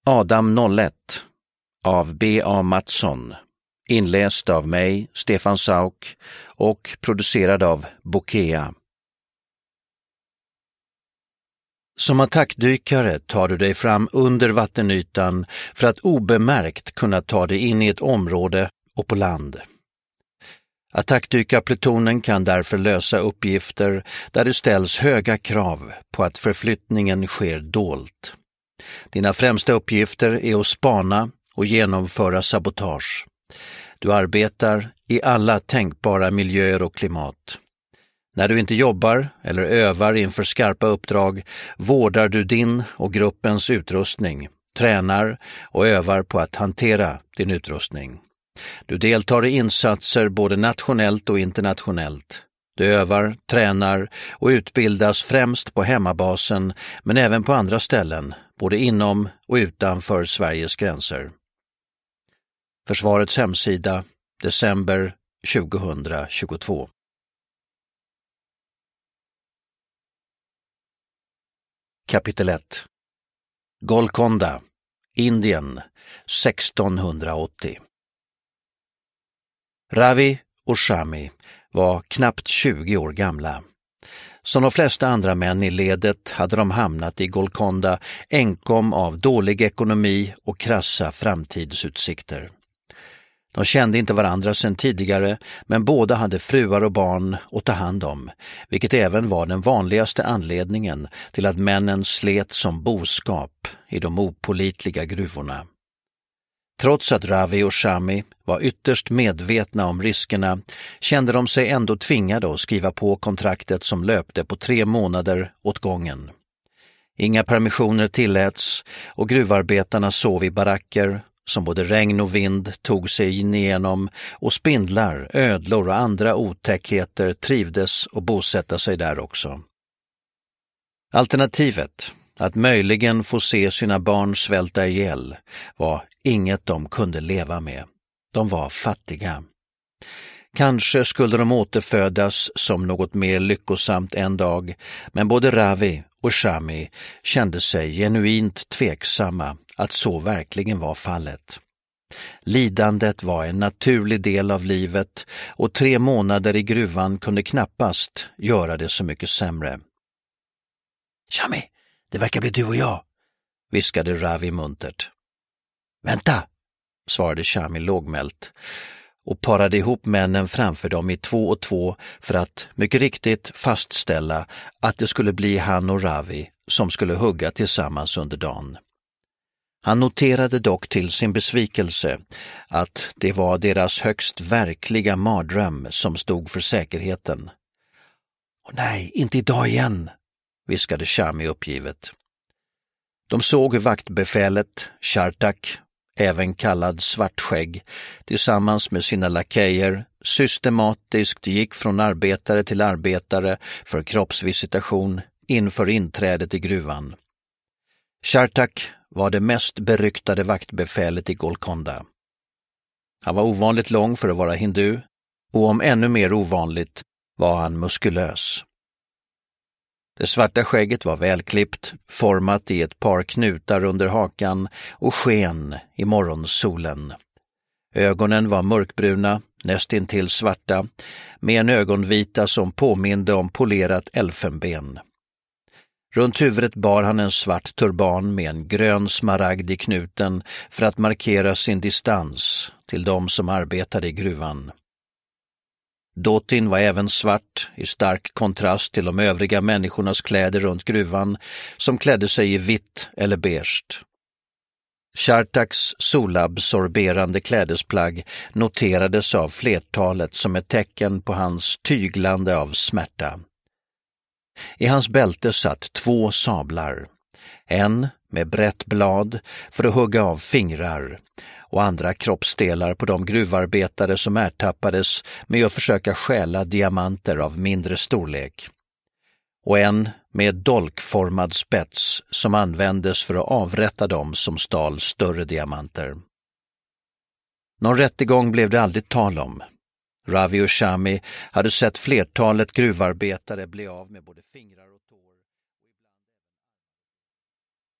Adam 01 av B.A. Mattsson, inläst av mig, Stefan Sauk, och producerad av Bokea. Som attackdykare tar du dig fram under vattenytan för att obemärkt kunna ta dig in i ett område och på land. Attackdykarplutonen kan därför lösa uppgifter där det ställs höga krav på att förflyttningen sker dolt. Dina främsta uppgifter är att spana och genomföra sabotage. Du arbetar i alla tänkbara miljöer och klimat. När du inte jobbar eller övar inför skarpa uppdrag vårdar du din och gruppens utrustning, tränar och övar på att hantera din utrustning. Du deltar i insatser både nationellt och internationellt. Du övar, tränar och utbildas främst på hemmabasen men även på andra ställen, både inom och utanför Sveriges gränser. Försvarets hemsida, december 2022. Kapitel 1. Golconda, Indien, 1680. Ravi och Shami var knappt 20 år gamla. Som de flesta andra män i ledet hade de hamnat i Golconda enkom av dålig ekonomi och krassa framtidsutsikter. De kände inte varandra sedan tidigare, men båda hade fruar och barn att ta hand om, vilket även var den vanligaste anledningen till att männen slet som boskap i de opålitliga gruvorna. Trots att Ravi och Shami var ytterst medvetna om riskerna kände de sig ändå tvingade att skriva på kontraktet som löpte på 3 månader åt gången. Inga permissioner tilläts och gruvarbetarna sov i baracker som både regn och vind tog sig in igenom och spindlar, ödlor och andra otäckheter trivdes att bosätta sig där också. Alternativet, att möjligen få se sina barn svälta ihjäl, var inget de kunde leva med. De var fattiga. Kanske skulle de återfödas som något mer lyckosamt en dag, men både Ravi och Shami kände sig genuint tveksamma att så verkligen var fallet. Lidandet var en naturlig del av livet och 3 månader i gruvan kunde knappast göra det så mycket sämre. Shami, det verkar bli du och jag, viskade Ravi muntert. Vänta, svarade Shami lågmält och parade ihop männen framför dem i 2 och 2 för att mycket riktigt fastställa att det skulle bli han och Ravi som skulle hugga tillsammans under dagen. Han noterade dock till sin besvikelse att det var deras högst verkliga mardröm som stod för säkerheten. Åh nej, inte idag igen, viskade Shami uppgivet. De såg hur vaktbefälet, Shartak, även kallad Svartskägg, tillsammans med sina lakejer systematiskt gick från arbetare till arbetare för kroppsvisitation inför inträdet i gruvan. Shartak var det mest beryktade vaktbefälet i Golconda. Han var ovanligt lång för att vara hindu och om ännu mer ovanligt var han muskulös. Det svarta skägget var välklippt, format i ett par knutar under hakan och sken i morgonsolen. Ögonen var mörkbruna, nästintill svarta, med en ögonvita som påminde om polerat elfenben. Runt huvudet bar han en svart turban med en grön smaragd i knuten för att markera sin distans till de som arbetade i gruvan. Dåtin var även svart i stark kontrast till de övriga människornas kläder runt gruvan som klädde sig i vitt eller beige. Shartaks solabsorberande klädesplagg noterades av flertalet som ett tecken på hans tyglande av smärta. I hans bälte satt 2 sablar, en med brett blad för att hugga av fingrar och andra kroppsdelar på de gruvarbetare som ertappades med att försöka stjäla diamanter av mindre storlek, och en med dolkformad spets som användes för att avrätta dem som stal större diamanter. Någon rättegång blev det aldrig tal om. Ravi och Shami hade sett flertalet gruvarbetare bli av med både fingrar och tår.